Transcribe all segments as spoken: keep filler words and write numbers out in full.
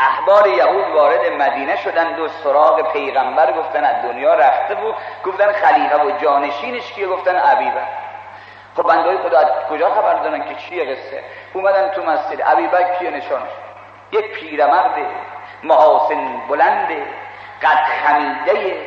احبار یهود وارد مدینه شدند و سراغ پیغمبر گفتن از دنیا رفته بود، گفتن خلیفه و جانشینش کیه؟ گفتن ابیبکر. خب بندهای خدا از کجا خبر دارن که چیه قصه؟ اومدن تو مسجد، ابیبکر کیه؟ نشانش یک پیرمرد محاسن بلنده قد خمیده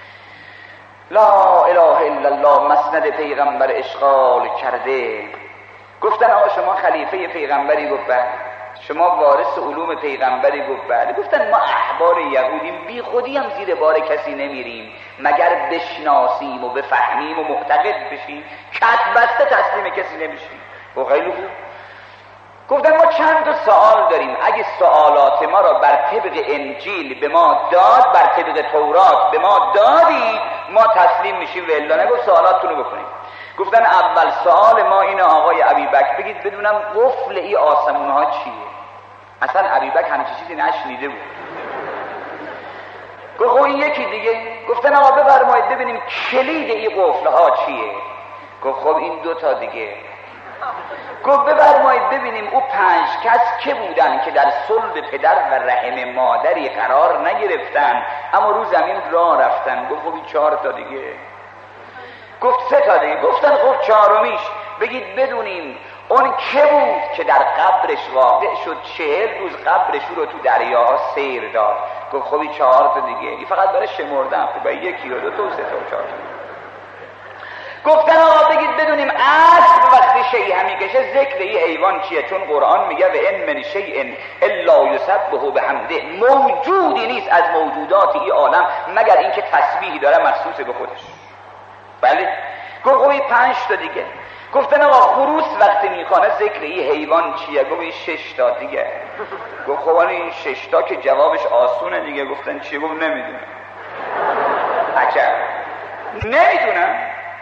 لا اله الا الله مسند پیغمبر اشغال کرده. گفتن آقا شما خلیفه پیغمبری؟ گفت بله. شما وارث علوم پیغمبری؟ گفت بله. گفتن ما احبار یهودیم، بی خودی هم زیر بار کسی نمیریم مگر بشناسیم و بفهمیم و معتقد بشیم، کت بسته تسلیم کسی نمیشیم. و خیلی خوب. گفتن ما چند تا سوال داریم، اگه سوالات ما را بر طبق انجیل به ما داد، بر طبق تورات به ما دادید، ما تسلیم میشیم و الا نگو سوالاتتون رو بکنیم. گفتن اول سوال ما اینه آقای ابیبکر بگید بدونم قفل ای آسمون ها چیه؟ اصلا ابیبکر همچین چیزی نشنیده بود. گفت خب این یکی دیگه. گفتن آقا بفرمایید ببینیم کلید ای قفل ها چیه؟ گفت خب این دو تا دیگه. گفت بفرمایید ببینیم او پنج کس که بودن که در صلب پدر و رحم مادری قرار نگرفتن اما رو زمین راه رفتن؟ گفت خب این چهار تا دیگه. گفت سه تا دیگه. گفتن خب چهارمیش بگید بدونیم اون که بود که در قبرش واقع شد چهل روز قبرش رو تو دریاها سیر داد؟ گفت خب این چهار تا دیگه. این فقط برای شمردن، خب یکی و دو تا و سه تا و چهار تا. گفتن آقا بگید بدونیم اسب وقتی شیء همی کشه ذکر ای حیوان چیه؟ چون قرآن میگه و ان من شیء الا یسبح بحمده، موجودی نیست از موجودات این عالم مگر اینکه تسبیحی داره مخصوص به خودش. بله. گفت خب این پنج تا دیگه. گفتن آقا خروس وقتی میخوانه ذکر ای حیوان چیه؟ گفت این شش تا دیگه. گفت خب این شش تا که جوابش آسونه دیگه. گفتن چیه؟ گفت نمیدونم. عجب. نمیدونم.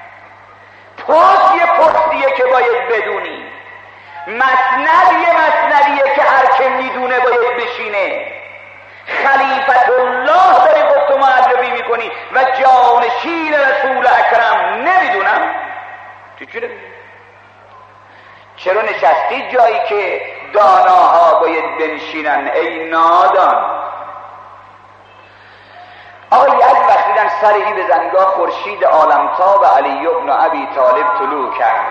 پس یه پستیه که باید بدونی، مسند یه مسندیه که هر که میدونه باید بشینه. خلیفت الله داری خود تو معرفی میکنی و جانشین رسول اکرم نمیدونم. چرا چرا نشستی جایی که داناها باید بنشینن ای نادان؟ آقا یک وقتی دن سری به زنگاه خورشید عالمتاب و علی ابن ابی طالب طلوع کرد.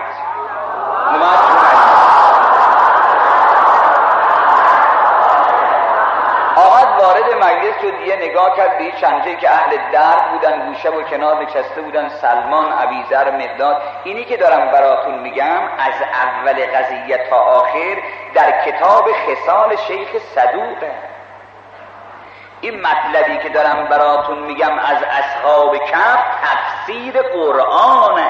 آمد وارد مجلس شد، دیگه نگاه کرد به چند جایی که اهل درد بودن گوشه و کنار نشسته بودن، سلمان، ابیذر، مقداد. اینی که دارم براتون میگم از اول قضیه تا آخر در کتاب خصال شیخ صدوقه. این مطلبی که دارم براتون میگم از اصحاب کهف تفسیر قرآنه.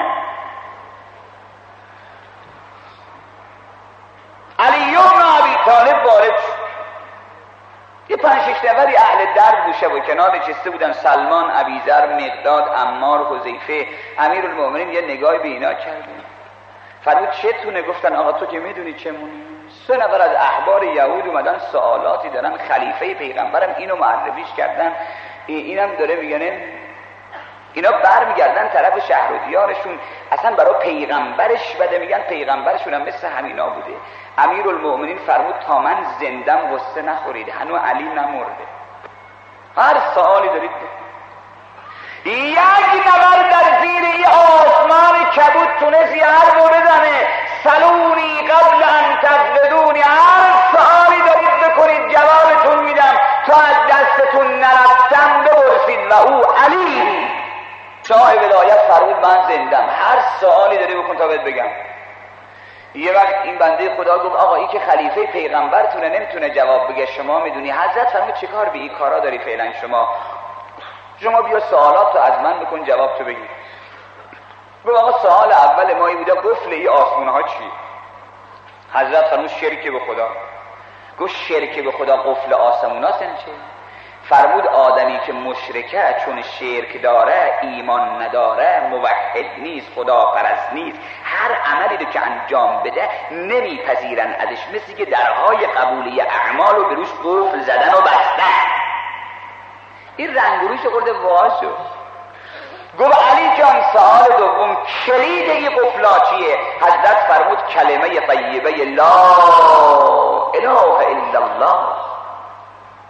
علی ابن ابی طالب وارد شد. یه پنج شش نفری اهل درد گوشه و کنار نشسته بودن، سلمان، ابیذر، مقداد، عمار، حذیفه. امیرالمومنین یه نگاهی به اینا کرد. فرمود چتونه؟ گفتن آقا تو که میدونی چمونی. سه نفر از احبار یهود اومدن سوالاتی دارن، خلیفه پیغمبرم اینو معرفیش کردن، اینم داره میگن. اینا برمیگردن طرف شهر و دیارشون، اصلا برای پیغمبرش بده، میگن پیغمبرشون هم مثل همینا بوده. امیرالمومنین فرمود تا من زندم غصه نخورید، هنوز علی نمرده، هر سوالی دارید. یک نفر در زیر ای آسمان کبود تونست یه حرفو بزنه، سلونی قبل ان تفقدونی، هر سوالی دارید بکنید جوابتون میدم، تا از دستتون نرفتم بپرسید. و او علی شاه ولایت فرمود من زندم، هر سوالی داری بکن تا بهت بگم. یه وقت این بنده خدا گفت آقا این که خلیفه پیغمبرتونه نمیتونه جواب بگه، شما میدونی. حضرت فرمود چه کار به این کارا داری فعلا؟ شما شما بیا سوالات رو از من بکن جواب تو بگی. گفت آقا سوال اول ما این بوده قفل ای آسمون ها چی؟ حضرت فرمود شرک به خدا. گفت شرک به خدا قفل آسمون ها سن چه؟ فرمود آدمی که مشرکه، چون شرک داره، ایمان نداره، موحد نیست، خدا پرست نیست، هر عملی رو که انجام بده نمیپذیرن ازش، مثل که درهای قبولی اعمال رو به روش قفل زدن و بستن. این رنگ روش خورده واسو. گفت علی جان سوال دوم کلید این قفلا چیه؟ حضرت فرمود کلمه طیبه لا اله الا الله.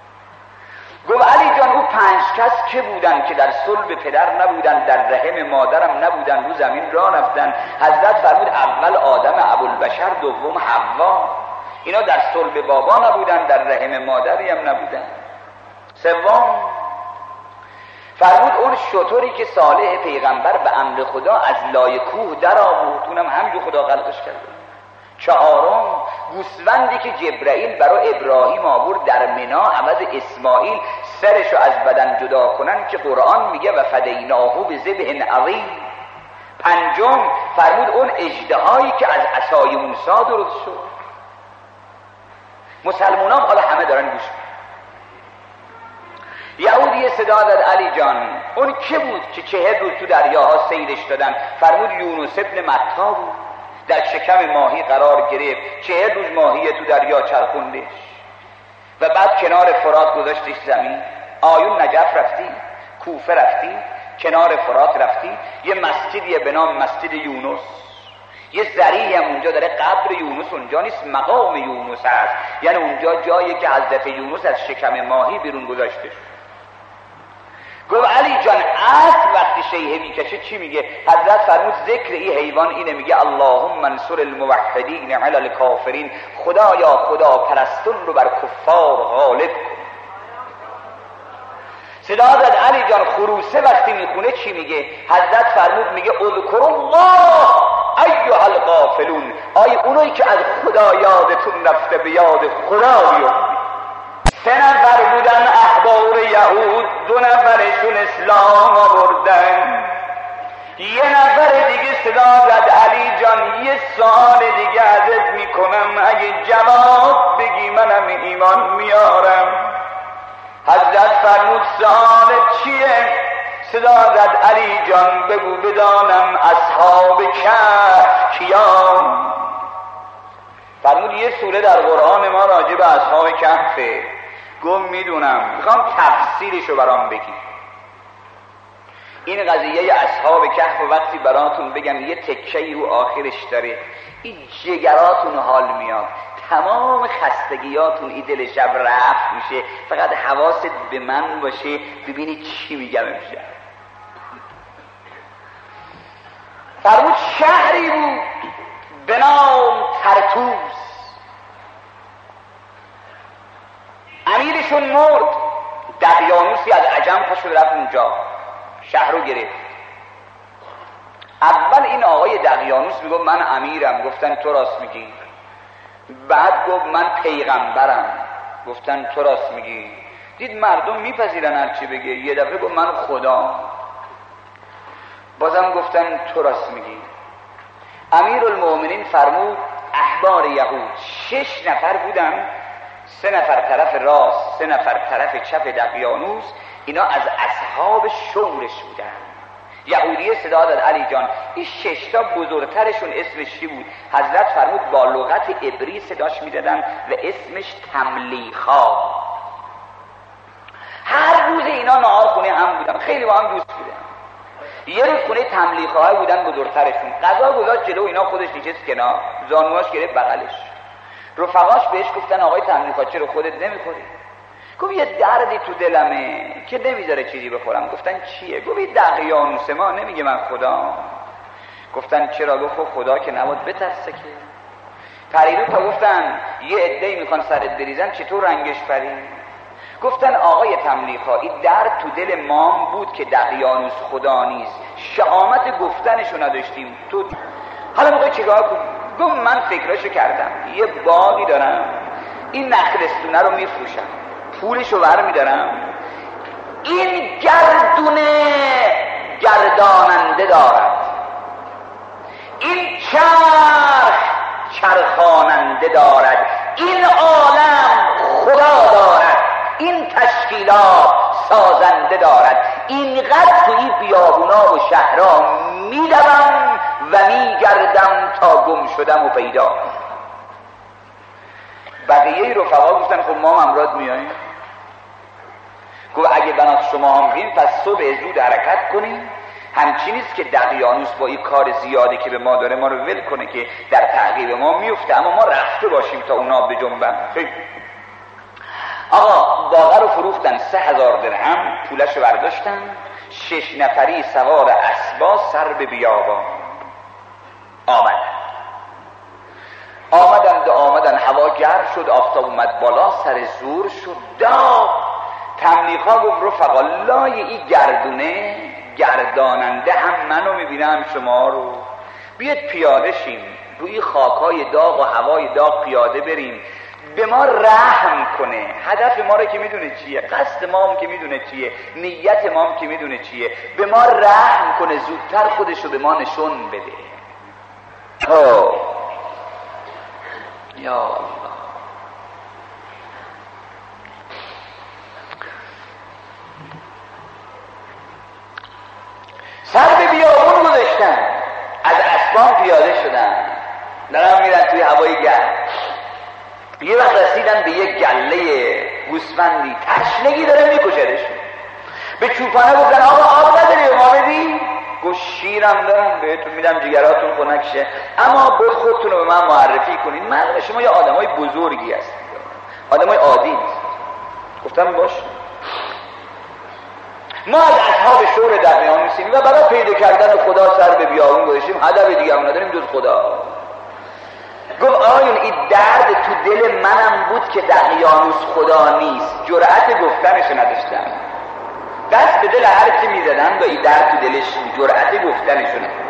پنج کس که بودن که در صلب پدر نبودن، در رحم مادرم نبودن، رو زمین راه رفتن؟ حضرت فرمود اول آدم ابوالبشر، دوم حوا. اینا در صلب بابا نبودن، در رحم مادری هم نبودن. سوم فرمود اون شطوری که صالح پیغمبر به امر خدا از لای کوه در آورد، اونم همینجور خدا خلقش کرده. چهارم گوسفندی که جبرائیل برای ابراهیم آورد در منا عوض اسماعیل سرشو از بدن جدا کنن، که قرآن میگه و فدیناه بذبح عظیم. پنجم فرمود اون اژدهایی که از عصای موسی درست شد. مسلمانان حالا همه دارن گوش میدن. یهودی صدا داد علی جان اون که بود که چهل روز تو دریاها سیرش دادن؟ فرمود یونس ابن متی بود، در شکم ماهی قرار گرفت، چهل روز ماهی تو دریا چرخوندش و بعد کنار فرات گذاشتش زمین. آیون نجف رفتی، کوفه رفتی، کنار فرات رفتی، یه مسجدیه به نام مسجد یونس، یه ذریعی هم اونجا داره، قبر یونس اونجا نیست، مقام یونس هست، یعنی اونجا جایی که حضرت یونس از شکم ماهی بیرون گذاشته. گفت علی جان اصل وقتی شیهه میکشه چی میگه؟ حضرت فرمود ذکر این حیوان اینه، میگه اللهم انصر الموحدین علی الکافرین، خدایا خدا پرستون رو بر کفار غالب کن. صدا زد علی جان خروسه وقتی میخونه چی میگه؟ حضرت فرمود میگه اذکر الله ایها الغافلون، آی اونایی که از خدا یادتون رفته به یاد خدا بیفتید. سه نفر بودن احبار یهود، دو نفرشون اسلام آوردن، یه نفر دیگه صدا زد علی جان یه سوال دیگه ازت میکنم، اگه جواب بگی منم ایمان میارم. حضرت فرمود سوالت چیه؟ صدا زد علی جان بگو بدانم اصحاب کهف کیان؟ فرمود یه سوره در قرآن ما راجع به اصحاب کهفه. گم میدونم، میخوام تفسیرشو برام بگی. این قضیه اصحاب کهف وقتی براتون بگم یه تکه‌ای رو آخرش داره، این جگراتون حال میاد، تمام خستگیاتون این دل شب رفت میشه، فقط حواست به من باشه ببینی چی میگم امشب. فرمود شهری بود به نام ترتوس، امیرشون مرد، دقیانوسی از عجم پاشد رفت اونجا شهر رو گرفت. اول این آقای دقیانوس میگفت من امیرم، گفتن تو راست میگی. بعد گفت من پیغمبرم، گفتن تو راست میگی. دید مردم میپذیرن هر چی بگه، یه دفعه گفت من خدا، بازم گفتن تو راست میگی. امیرالمومنین فرمود احبار یهود شش نفر بودن، سه نفر طرف راست، سه نفر طرف چپ دقیانوس، اینا از اصحاب شورش بودن. یهودیه صدا داد علی جان این ششتا بزرگترشون اسمش چی بود؟ حضرت فرمود با لغت عبری صداش میدادن و اسمش تملیخا. هر روز اینا نهار خونه هم بودن، خیلی با هم دوست بودن. یه روز خونه تملیخا بودن بزرگترشون، غذا گذاشت جلو اینا، خودش نشست کنار، زانواش گرفت بغلش. رفقاش بهش گفتن آقای تملیخا چرا خودت نمیخوری؟ گفت یه دردی تو دلمه که نمیذاره چیزی بخورم. گفتن چیه؟ گفت این دقیانوس ما نمیگه من خدا. گفتن چرا؟ گفت خدا که نباید بترسه که. پریرو تا گفتن یه عده‌ای میخوان سرت بریزن، چطور رنگش پرید؟ گفتن آقای تملیخا این درد تو دل مام بود که دقیانوس خدا نیست، شهامت گفتنشو نداشتیم. تو حالا موقع چیکار کنم؟ گفت من فکرشو کردم، یه باغی دارم، این نخلستونه رو میفروشم، پولشو برمیدارم، این گردونه گرداننده دارد، این چرخ چرخاننده دارد، این عالم خدا دارد، این تشکیلات سازنده دارد. اینقدر توی بیابونا و شهرها میدوم و میگردم تا گم شدم و پیدا. بقیه رفقا گفتن خب ما هم امراض میاییم. گفت اگه بنات شما هم بین پس صبح زود حرکت کنیم، همچین نیست که دقیانوس با این کار زیادی که به ما داره ما رو ول کنه که در تعقیب ما میفته، اما ما رفته باشیم تا اونا بجنبن. آقا باغه رو فروختن، سه هزار درهم پولش رو برداشتن، شش نفری سوار اسبا سر به بیابان آمدن. آمدن آمدن هوا گرم شد، آفتاب اومد بالا، سر زور شد داغ. تملیقا گفت رفقا لای این گردونه گرداننده هم منو میبینه هم شما رو، بیاد پیاده شیم روی خاکای داغ و هوای داغ پیاده بریم، به ما رحم کنه. هدف ما رو که میدونه چیه، قصد ما هم که میدونه چیه، نیت ما هم که میدونه چیه، به ما رحم کنه، زودتر خودش رو به ما نشون بده. اوه یا الله. سر به بیابون گذاشتن، از اسبان پیاده شدن، دارن میرن توی هوای گرم. یه وقت رسیدن به یک گله گوسفندی، تشنگی داره میکشدشون. به چوپانه گفتن آقا آب نداری به ما بدی؟ گفت شیرم دارم بهتون میدم جگراتون خنک شه، اما باید خودتون رو به من معرفی کنید، من شما یه آدمای بزرگی هستید، آدمای عادی نیست. گفتم باش. ما از اصحاب شور در میان نیستیم و برای پیدا کردن خدا سر به بیابون گذاشتیم، هدف دیگه هم نداریم جز خدا. گفت آیون این درد تو دل منم بود که دقیانوس خدا نیست، جرأت گفتنش نداشتم. دست به دل هر کی میزدن با این درد تو دلش، جرأت گفتنش نداشتم.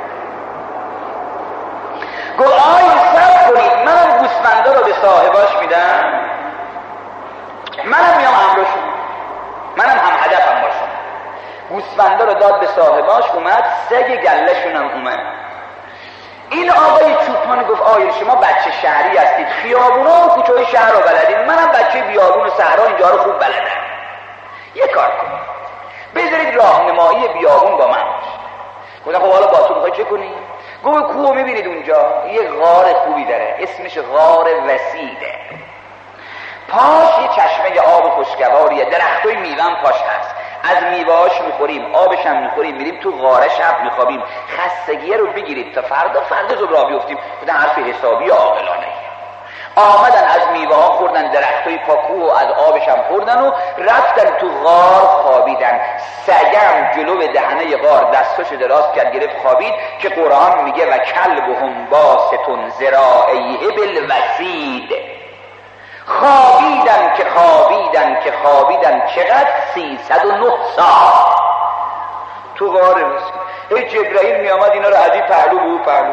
گفت آیون صبر کنید، منم گوسفندا رو به صاحباش میدم، منم میام همراهشون، منم هم هدفم باشم. گوسفندا رو داد به صاحباش، اومد سگ گله‌شون هم اومد. این آقای چوپان گفت آیل شما بچه شهری هستید، خیابونا و کوچه‌های شهر رو بلدید، منم بچه بیابون و صحرا اینجا رو خوب بلدم. یه کار کنید، بذارید راهنمایی بیابون با من باشه. گفتم خب حالا با تو میخوای چه کنی؟ گفت کوه میبینید اونجا یه غار خوبی داره، اسمش غار وسیده، پاش یه چشمه آب خوشگواریه، درختای میوه پاش هست، از میوه‌اش میخوریم، آبش هم میخوریم، میریم تو غاره شب میخوابیم، خستگیه رو بگیرید تا فردا فردا زود راه بیفتیم. بودن حرف حسابی عاقلانه. آمدن از میوه ها خوردن، درختای پاکو و از آبش هم خوردن و رفتن تو غار خوابیدن. سگم جلو دهنه غار دستاشو دراز کرد گرفت خوابید که قرآن میگه و کلبهم باسطون ذراعیه بالوسید. خوابیدن که خوابیدن که خوابیدن چقدر؟ سیصد و نه سال تو غار وسید. هی جبرائیل می آمد اینا رو از این پهلو به اون پهلو.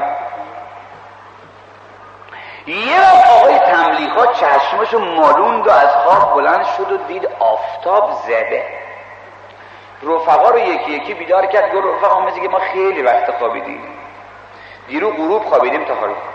یه وقت آقای تملیقا چشمشو مالوند و از خواب بلند شد و دید آفتاب زده. رفقا رو یکی یکی بیدار کرد، گفت رفقا مثل که ما خیلی وقت خوابیدیم، دیرو غروب خوابیدیم تا حالا.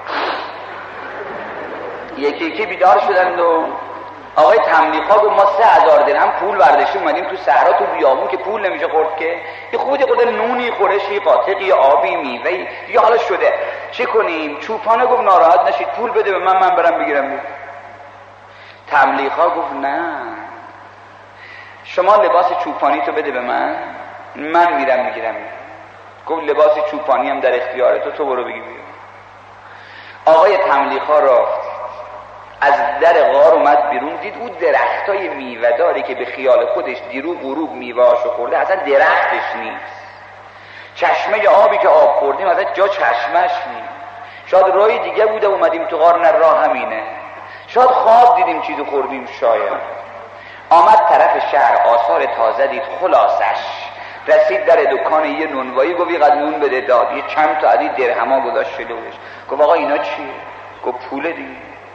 یکی یکی بیدار شدند و آقای تملیقا گفت ما سه هزار درهم پول برداشتیم اومدیم تو صحرا تو بیابون که پول نمیشه خورد که، یه خودی خورده نونی خورشی قاطقی آبی میوهی دیگه حالا شده چه کنیم؟ چوپانه گفت ناراحت نشید پول بده به من، من برم بگیرم. تملیقا گفت نه، شما لباس چوپانی تو بده به من، من میرم میگیرم. گفت لباس چوپانی هم در اختیار تو، تو برو بگیر. آقای تملیقا رفت از در غار اومد بیرون، دید اون درختای میوه داری که به خیال خودش دیرو غروب میوهاشو خورده اصلا درختش نیست. چشمه آبی که آب خوردیم اصلا جا چشمش نیست. شاید راه دیگه بوده اومدیم تو غار، نه راه همینه. شاید خواب دیدیم چیزو خوردیم شاید. آمد طرف شهر، آثار تازه دید، خلاصش رسید در دکان یه نونوایی، گفت یه قد نون بده، داد. یه چند تا عدی درهما گذاشت جلوش. گفت آقا اینا چیه؟ گفت پول دیگه.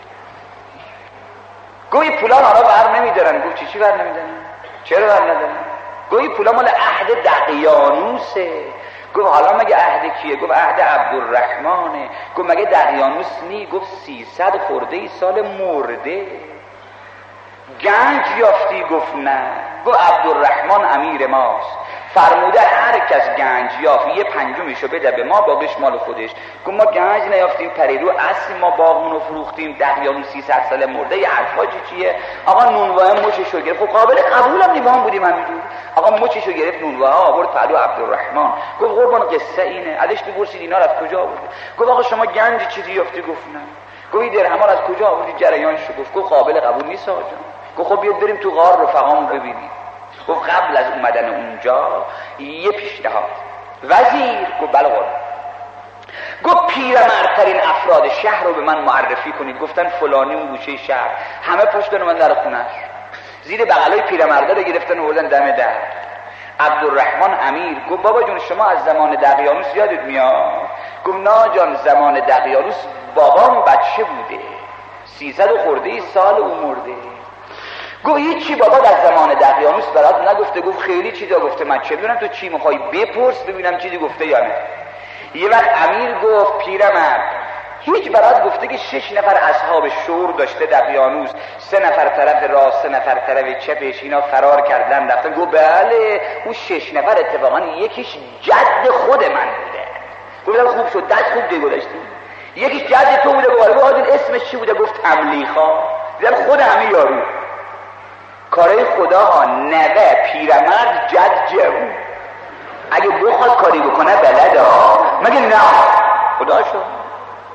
گویی پولان حالا بر نمیدارن. گفت چی چی بر نمیدارن؟ چرا بر ندارن؟ گویی پولا مال عهد دقیانوسه. گفت حالا مگه عهد کیه؟ گفت عهد عبدالرحمنه. گفت مگه دقیانوس نی؟ گفت سیصد خورده ای سال مرده. گنج یافتی؟ گفت نه. گفت عبدالرحمن امیر ماست، فرموده هر کس گنج یافت یه پنجمیشو بده به ما، باقیش مال خودش. گفت ما گنج نیافتیم، پریرو اصل ما باغمونو فروختیم، ده یا سیصد سال مرده. یه حرفا چیه؟ آقا نونواه مچشو گرفت. خب قابل قبولم نیوان بودیم همینجور. آقا مچشو گرفت نونواه آورد پهلو عبدالرحمن. گفت قربان قصه اینه. ازش بپرسید اینا از کجا آورد؟ گفت آقا شما گنج چیزی یافتی؟ گفت نه. گفت درهمان از کجا آوردی؟ جریانشو گفت. گفت قابل قبول نیست آقا جان. گفت خب بیاد بریم تو غار رفقامو ببینیم. گفت قبل از اومدن اونجا یه پیشنهاد. وزیر گفت بله قربان. گفت پیرمردترین افراد شهر رو به من معرفی کنید. گفتن فلانی اون گوشه شهر. همه پشت من در خونش، زیر بغلای پیرمردا رو گرفتن و بردن دم در. عبدالرحمن امیر گفت بابا جون شما از زمان دقیانوس یادت میاد؟ گفت نه جان، زمان دقیانوس بابام بچه بوده، سیصد و خورده ای سال او مرده. گفت هیچی بابا در زمان دقیانوس برات نگفته؟ گفت خیلی چیزا گفته، من چه میدونم تو چی میخوای، بپرس ببینم چیزی گفته یا نه. یه وقت امیر گفت پیرمرد هیچ برات گفته که شش نفر اصحاب شور داشته دقیانوس، سه نفر طرف راست سه نفر طرف چپش، اینا فرار کردن رفتن؟ گفت بله اون شش نفر اتفاقا یکیش جد خود من بوده. گفتم خوب شد، دست خوب دیگه گذاشتی. یکیش جد تو بوده. گفت آدین اسمش چی بوده؟ گفت تملیخا. دیدم خود همه یارو کارای خدا ها. نوه پیرمرد جد جوون اگه بخواد کاری بکنه بلده ها، مگه نه خدا شد.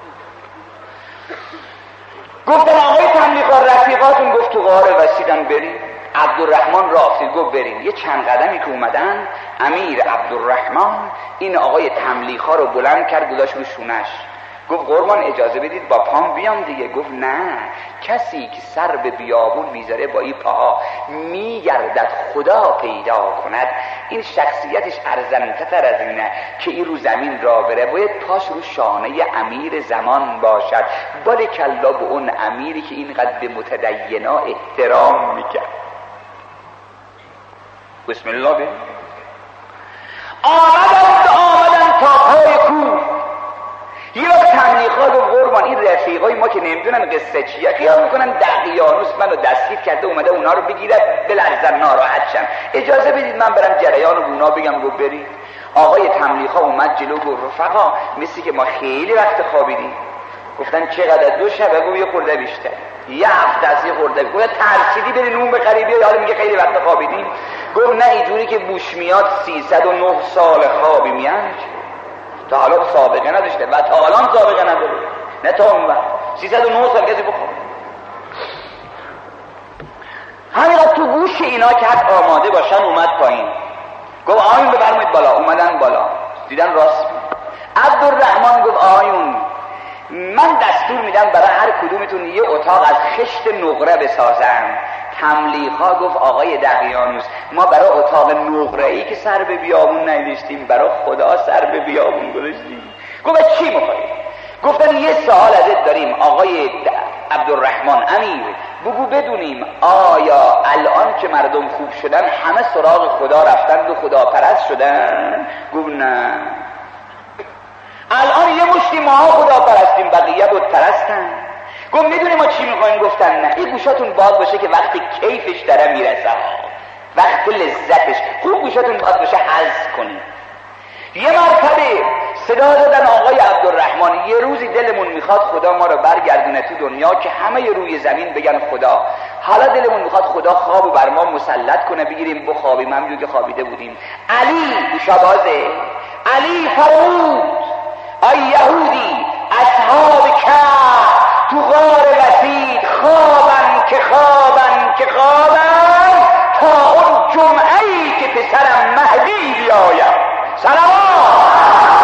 گفتن آقای تملیخا رفیقاتون گفت تو غار وسیدن بریم. عبدالرحمن رافتید گفت بریم. یه چند قدمی که اومدن امیر عبدالرحمن این آقای تملیخا رو بلند کرد گذاشت رو شونش. گفت قربان اجازه بدید با پام بیام دیگه. گفت نه، کسی که سر به بیابون میذاره با این پاها میگردد خدا پیدا کند، این شخصیتش ارزنده از اینه که این رو زمین را بره، باید پاش رو شانه امیر زمان باشد. بارکالله به اون امیری که اینقدر به متدینا احترام میکرد. بسم الله بیم. آمدن آمدن تا پای کوه. یه وقت تملیخا گفت قربان این رفیقای ما که نمیدونن قصه چیه، خیال میکنن دقیانوس منو دستگیر کرده اومده اونا رو بگیره بلرزن ناراحت شن، اجازه بدید من برم جریان رو اونا بگم. گفت برید. آقای تملیخا اومد جلو گفت رفقا مثل که ما خیلی وقت خوابیدیم. گفتن چقدر؟ دو شبه. گفت یه خورده بیشتر، یه هفته از یه خورده. گفت ترسیدی بری نون بخری بیای حالا میگه خیلی وقت خوابیدیم؟ گفت نه اینجوری که بوش میاد سیصد و نه سال خوابی میان، تا حالا سابقه نداشته و تا حالا سابقه نداره، نه تا اون وقت سیصد و نه سال کسی بخواب. همین تو گوش اینا که حد آماده باشن اومد پایین. گفت آیون ببرمید بالا. اومدن بالا دیدن راست. عبدالرحمن گفت آیون من دستور میدم برای هر کدومتون یه اتاق از خشت نقره بسازن. تملیخا گفت آقای دقیانوس ما برای اتاق نقره‌ای که سر به بیابون نگذاشتیم، برای خدا سر به بیابون گذاشتیم. گفت چی میخوایی؟ گفتن یه سوال ازت داریم آقای عبدالرحمن امیر، بگو بدونیم آیا الان که مردم خوب شدن همه سراغ خدا رفتن و خدا پرست شدن؟ گفت نه، الان یه مشتی ماها خدا پرستیم بقیه بود پرستن. گفت میدونی ما چی میخوایم؟ گفتن نه. این گوشاتون باز باشه که وقتی کیفش داره میرسه، وقت لذتش، خوب گوشاتون باز باشه حظ کنید. یه مرتبه صدا دادن آقای عبدالرحمن یه روزی دلمون میخواد خدا ما رو برگردونه تو دنیا که همه روی زمین بگن خدا. حالا دلمون میخواد خدا خواب بر ما مسلط کنه بگیریم بخوابیم همینجور که خوابیده بودیم. علی گوشابازه علی فرمود ای یهودی اصحاب کهف تو غار وسید خوابن که خوابن که خوابن تا اون جمعه‌ای که پسرم مهدی بیاید. سلام